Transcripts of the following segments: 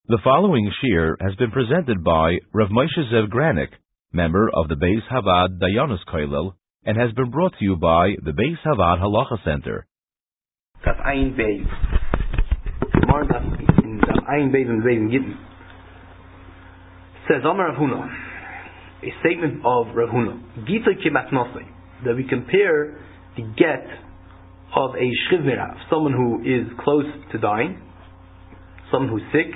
The following shir has been presented by Rav Moshe Zev Granik, member of the Beis Havad Dayanus Kollel, and has been brought to you by the Beis Havad Halacha Center. Daf Ayin Beis. Tomorrow in Daf Ayin Beis and Beis in Gittin. Says Amar Rav Huna, a statement of Rav Huna, Gitoi Kimatnosei, that we compare the get of a shchivmira, someone who is close to dying, someone who's sick.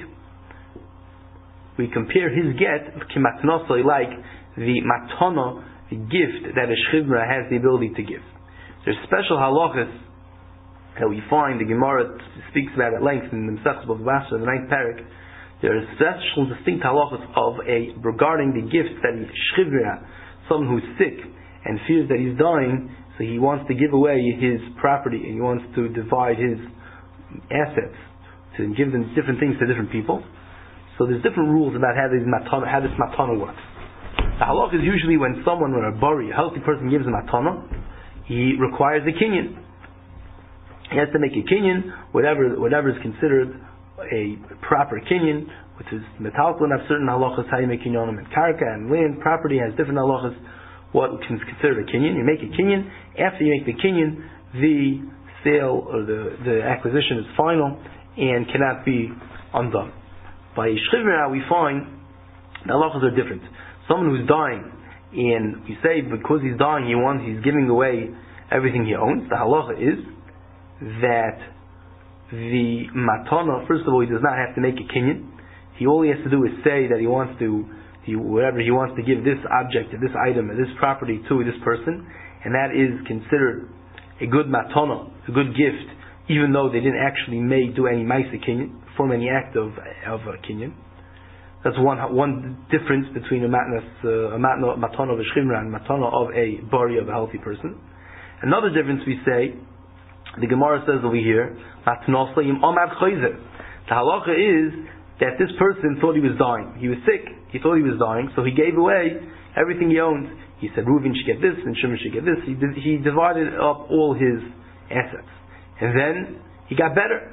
We compare his get kimatnosei like the matana, the gift that a shchivmira has the ability to give. There's special halachas that we find. The Gemara speaks about at length in the Masechta of Basra, the 9th parak. There are special distinct halachas regarding the gifts that a shchivmira, someone who's sick and fears that he's dying, so he wants to give away his property and he wants to divide his assets to give them different things to different people. So there's different rules about how this matana works. The halach is usually when someone, when a bari, a healthy person, gives a matana, he requires a kinyan. He has to make a kinyan, whatever is considered a proper kinyan, which is metalkun, have certain halachas how you make kinyanim, and karka and land property has different halachas. What is considered a kinyan? You make a kinyan. After you make the kinyan, the sale or the acquisition is final and cannot be undone. By shchivmira, we find the halachas are different. Someone who's dying, and we say because he's dying, he's giving away everything he owns. The halacha is that the matana, first of all, he does not have to make a kinyan. All he has to do is say that he wants to give this object, or this item, or this property to this person, and that is considered a good matana, a good gift, even though they didn't actually do any ma'aseh kinyan, perform any act of a kinyan. That's one difference between a matana of a shchivmira and matana of a bari, of a healthy person. Another difference we say, the Gemara says over here, matnosla yim amad chayzer. The halacha is that this person thought he was dying. He was sick. He thought he was dying, so he gave away everything he owned. He said Reuven should get this and Shimon should get this. He divided up all his assets. And then he got better.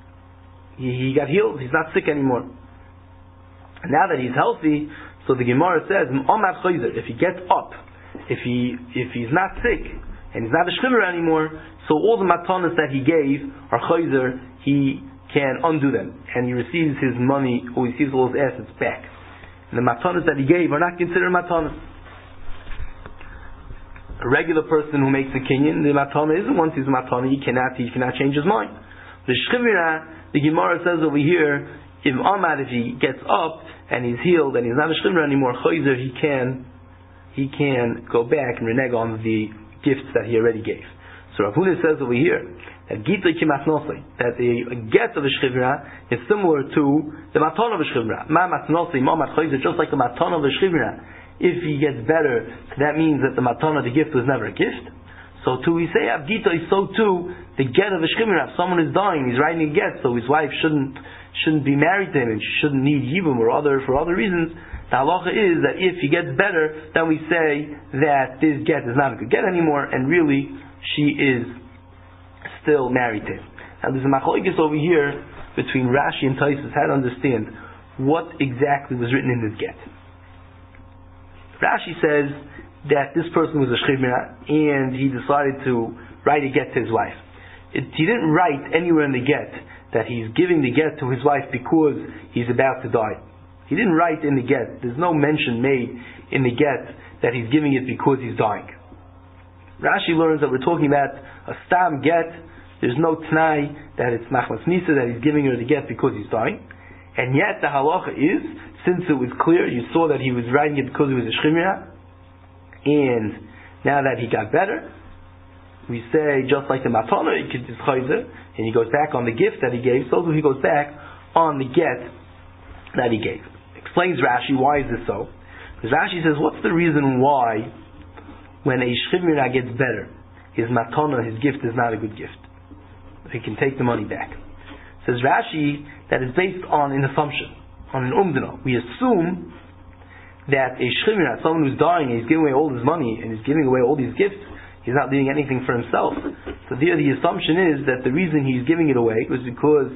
He got healed. He's not sick anymore. And now that he's healthy, so the Gemara says, if he gets up, if he's not sick, and he's not a shchivmira anymore, so all the matanas that he gave are chayzer, he can undo them, and he receives his money, or he receives all his assets back. And the matanas that he gave are not considered matanas. A regular person who makes a kinyan, the matana isn't once he's a matana, he cannot change his mind. The shchivmira, the Gemara says over here, if he gets up and he's healed and he's not a shchivmira anymore, chayzer, he can go back and renege on the gifts that he already gave. So Rav Huna says over here that gitoi kimatnosei, that a get of a shchivmira is similar to the matana of a shchivmira. Ma matnosei, ma mat chayzer, just like the matana of a shchivmira. If he gets better, that means that the matana, the gift, was never a gift. So too we say gitoi, so too the get of a shchivmira. If someone is dying, he's writing a get, so his wife shouldn't be married to him, and she shouldn't need yibum for other reasons. The halacha is that if he gets better, then we say that this get is not a good get anymore, and really she is still married to him. Now there's a machlokes over here between Rashi and Tosfos how to understand what exactly was written in this get. Rashi says that this person was a shchivmira and he decided to write a get to his wife. He didn't write anywhere in the get that he's giving the get to his wife because he's about to die. He didn't write in the get. There's no mention made in the get that he's giving it because he's dying. Rashi learns that we're talking about a stam get. There's no t'nai that it's machmas nisa, that he's giving her the get because he's dying. And yet the halacha is, since it was clear, you saw that he was writing it because he was a shchivmira, and now that he got better, we say just like the matana, he could chayzer, and he goes back on the gift that he gave, so he goes back on the get that he gave. Explains Rashi, why is this so? Because Rashi says, what's the reason why when a shchivmira gets better, his matana, his gift, is not a good gift? He can take the money back. Says Rashi that is based on an assumption, on an umdana. We assume that a shchivmira, someone who's dying, and he's giving away all his money, and he's giving away all these gifts, he's not leaving anything for himself. So there the assumption is that the reason he's giving it away was because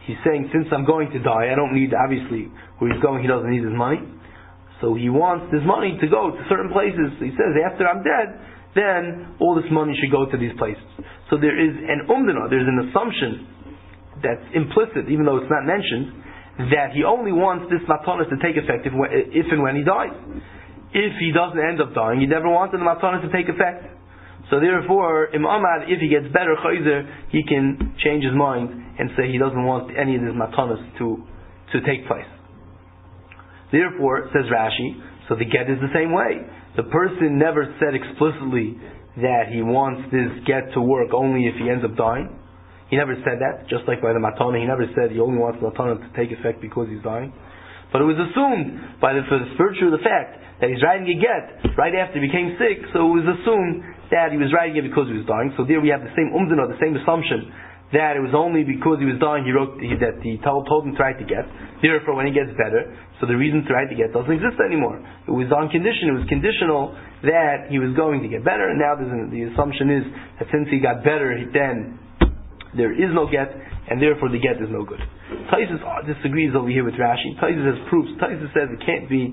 he's saying, since I'm going to die, I don't need, obviously, where he's going, he doesn't need his money. So he wants his money to go to certain places. So he says, after I'm dead, then all this money should go to these places. So there is an umdana, there's an assumption that's implicit, even though it's not mentioned, that he only wants this matanos to take effect if and when he dies. If he doesn't end up dying, he never wanted the matanos to take effect. So therefore, Im Amad, if he gets better chayzer, he can change his mind and say he doesn't want any of his matanos to take place. Therefore, says Rashi, so the get is the same way. The person never said explicitly that he wants this get to work only if he ends up dying. He never said that, just like by the matana, he never said he only wants the matana to take effect because he's dying. But it was assumed for the virtue of the fact that he's writing a get right after he became sick, so it was assumed that he was writing it because he was dying. So there we have the same umdana, the same assumption, that it was only because he was dying that he told him to write the get. Therefore, when he gets better, so the reason to write the get doesn't exist anymore. It was on condition, it was conditional that he was going to get better, and now the assumption is that since he got better, then there is no get, and therefore the get is no good. Taisus disagrees over here with Rashi. Taisus has proofs. Taisus says it can't be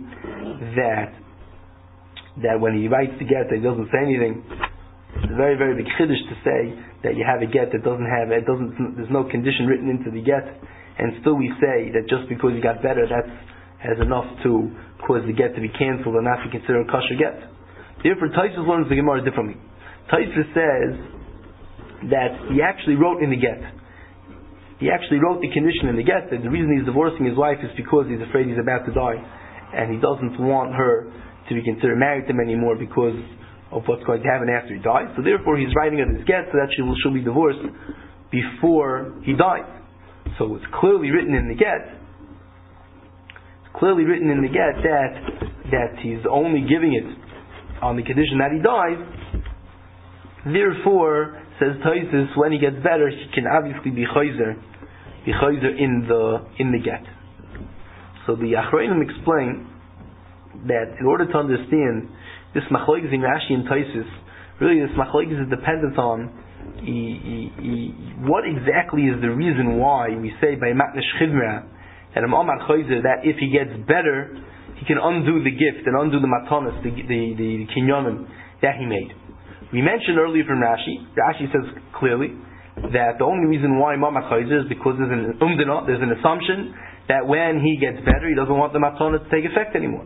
that when he writes the get that he doesn't say anything. It's a very, very big chiddush to say that you have a get that there's no condition written into the get, and still we say that just because you got better, that has enough to cause the get to be cancelled and not be considered a kosher get. Therefore, Taisus learns the Gemara differently. Taisus says that he actually wrote in the get. He actually wrote the condition in the get that the reason he's divorcing his wife is because he's afraid he's about to die, and he doesn't want her to be considered married to him anymore because of what's going to happen after he dies. So therefore he's writing in his get so that she'll be divorced before he dies. So it's clearly written in the get. It's clearly written in the get that he's only giving it on the condition that he dies. Therefore, says Taisus, when he gets better, he can obviously be chayzer in the get. So the Achronim explain that in order to understand this machlokes in Rashi and Taisus, really this machlokes is dependent on what exactly is the reason why we say by matnesh chivra that that if he gets better, he can undo the gift and undo the matanas, the kinyanim that he made. We mentioned earlier from Rashi. Rashi says clearly that the only reason why Mamat Chayzer is because there's an umdana, there's an assumption that when he gets better, he doesn't want the matana to take effect anymore.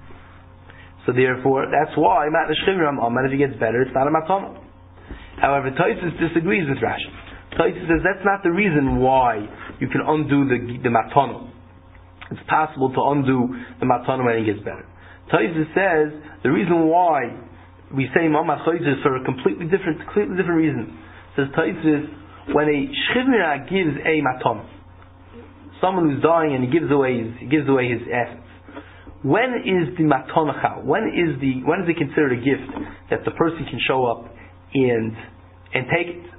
So therefore, that's why Matnesh Chivram Aman, if he gets better, it's not a matana. However, Taisus disagrees with Rashi. Taisus says that's not the reason why you can undo the matana. It's possible to undo the matana when he gets better. Taisus says the reason why we say Mamat Chayzer for a completely different reason. Says Taisus, when a Shchivra gives a matana, someone who's dying and he gives away his assets, when is the matana chal? When is it considered a gift that the person can show up and take it?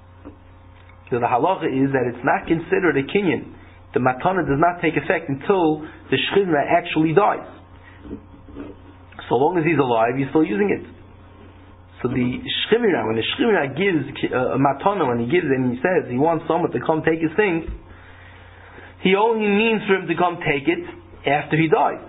So the halacha is that it's not considered a kinyan. The matana does not take effect until the Shchivra actually dies. So long as he's alive, he's still using it. So when the Shchivra gives a matana, when he gives it and he says he wants someone to come take his things, he only means for him to come take it after he dies.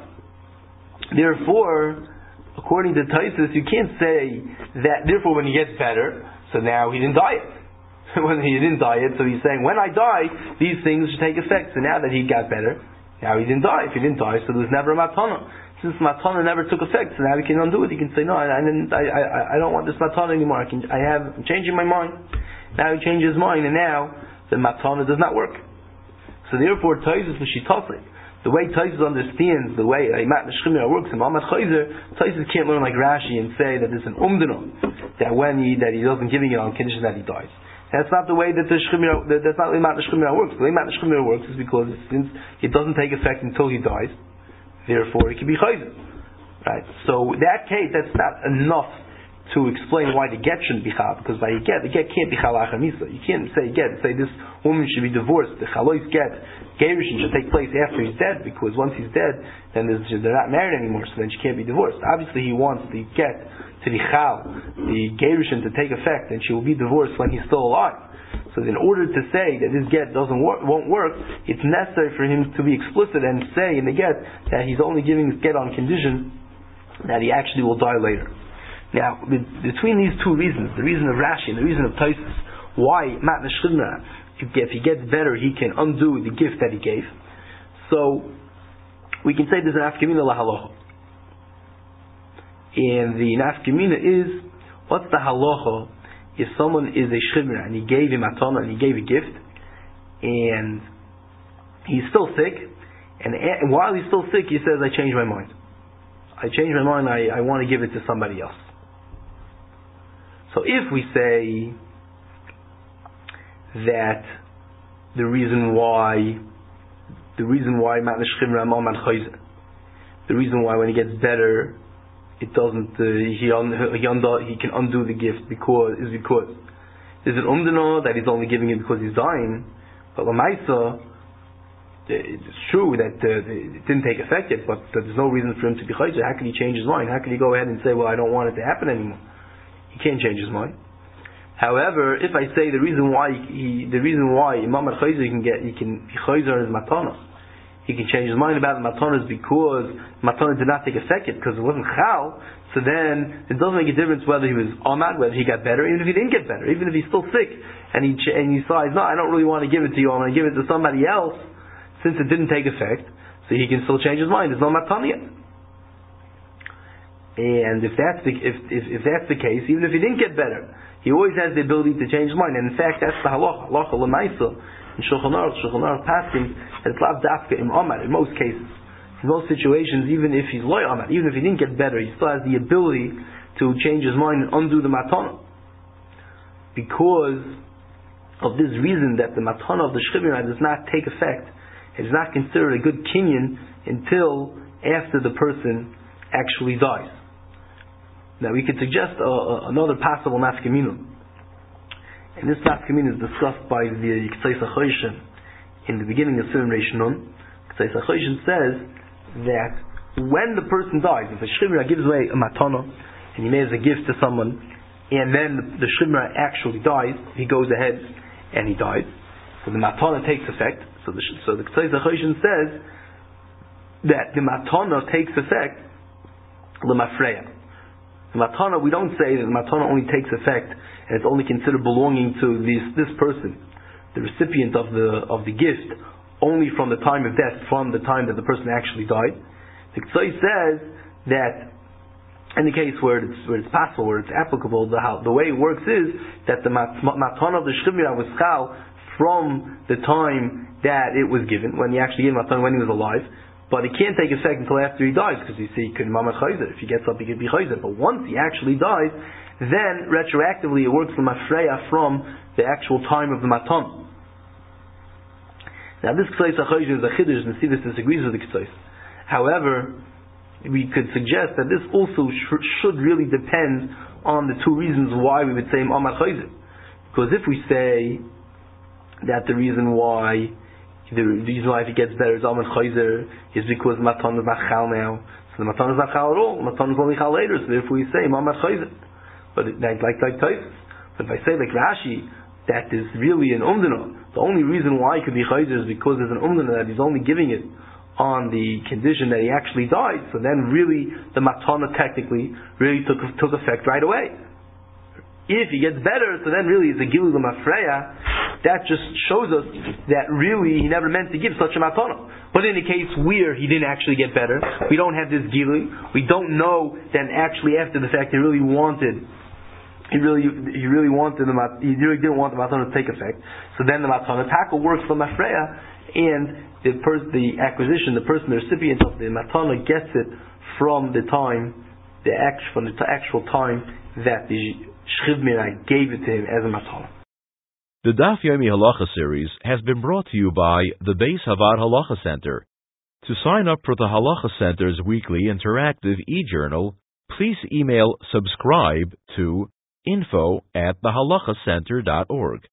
Therefore, according to Taisus, you can't say that, therefore when he gets better, so now he didn't die it. When he didn't die it, so he's saying, when I die, these things should take effect. So now that he got better, now he didn't die. If he didn't die, so there's never a matana. Since matana never took effect, so now he can undo it. He can say, no, I don't want this matana anymore. I'm changing my mind. Now he changes his mind, and now the matana does not work. So therefore, Taisus l'shitase, the way Taisus understands the way Matnesh Chivra works in Mamat Chayzer, Taisus can't learn like Rashi and say that there's an umdana that he doesn't giving it on condition that he dies. That's not the way that that's not the way Matnesh Chivra works. The way Matnesh Chivra works is because since it doesn't take effect until he dies, therefore it can be Chayzer. Right? So in that case, that's not enough to explain why the get shouldn't be chal, because by the get can't be chal achar misa. You can't say this woman should be divorced. The chalois get, gerushin should take place after he's dead, because once he's dead, then they're not married anymore, so then she can't be divorced. Obviously he wants the get to be chal, the gerushin to take effect, and she will be divorced when he's still alive. So in order to say that this get won't work, it's necessary for him to be explicit and say in the get that he's only giving this get on condition that he actually will die later. Now, between these two reasons, the reason of Rashi and the reason of Tosfos, why Matna Shchivna, if he gets better, he can undo the gift that he gave. So we can say there's an nafkamina lahalacha, and the nafkamina is, what's the halacha if someone is a shchivna and he gave him matana and he gave a gift, and he's still sick, and while he's still sick he says, I changed my mind. I want to give it to somebody else. So if we say that the reason why Matna Shchivna Amman Chayzer, the reason why when he gets better it doesn't he can undo the gift because is it umdana that he's only giving it because he's dying, but Lamaisa it's true that it didn't take effect yet, but there's no reason for him to be chayzer. How can he change his mind? How can he go ahead and say, well, I don't want it to happen anymore? He can't change his mind. However, if I say the reason why Imam al-Chayzer he can be chayzer is matana, he can change his mind about the matana is because matana did not take effect yet, because it wasn't chal. So then it doesn't make a difference whether he was amad, whether he got better, even if he didn't get better, even if he's still sick and he decides, no, I don't really want to give it to you, I'm going to give it to somebody else, since it didn't take effect, so he can still change his mind. There's no matana yet. And if that's the case, even if he didn't get better, he always has the ability to change his mind. And in fact, that's the halacha l'maisa in Shulchan Aruch Paskin, it's lav dafka im amar in most cases, in most situations, even if he's loy amar, even if he didn't get better, he still has the ability to change his mind and undo the matana, because of this reason that the matana of the shchivna does not take effect. It is not considered a good kinyan until after the person actually dies. Now we could suggest another possible nafkamina, and this nafkamina is discussed by the Ktseis HaChoshen in the beginning of Siman Reish Nun. Ktseis HaChoshen says that when the person dies, if a shchivra gives away a matana and he makes a gift to someone, and then the shchivra actually dies, he goes ahead and he dies, so the matana takes effect. So the Ktseis HaChoshen says that the matana takes effect l'mafreya. The matana, we don't say that the matana only takes effect and it's only considered belonging to this person, the recipient of the gift, only from the time of death, from the time that the person actually died. The Ktseis says that in the case where it's possible, where it's applicable, the way it works is that the matana of the shchivra was chal from the time that it was given, when he actually gave matana when he was alive, but it can't take effect until after he dies, because you see, he could mamad chayzer. If he gets up, he could be chayzer. But once he actually dies, then retroactively it works from mafreya from the actual time of the matana. Now this Ktseis HaChoshen is a chiddush, and see this disagrees with the Ktseis. However, we could suggest that this also should really depend on the two reasons why we would say mamad chayzer. Because if we say that the reason why if he gets better is Amad Chayzer is because Matan is not Chal now. So the Matan is not Chal at all. Matan is only Chal later. So therefore we say Amad Chayzer. But like Tosfos. But if I say like Rashi, that is really an umdana. The only reason why it could be Chayzer is because there's an umdana that he's only giving it on the condition that he actually died. So then really the Matana technically really took effect right away. If he gets better, so then really it's a Gilul Mafreya. That just shows us that really he never meant to give such a matana. But in the case where he didn't actually get better, we don't have this Gilui. We don't know that actually after the fact he really didn't want the matana to take effect. So then the matana taka works for Mafreya, and the recipient of the matana gets it from the actual time that the shchivra gave it to him as a matana. The Daf Yomi Halacha series has been brought to you by the Beis Havad Halacha Center. To sign up for the Halacha Center's weekly interactive e-journal, please email subscribe to info@thehalachacenter.org.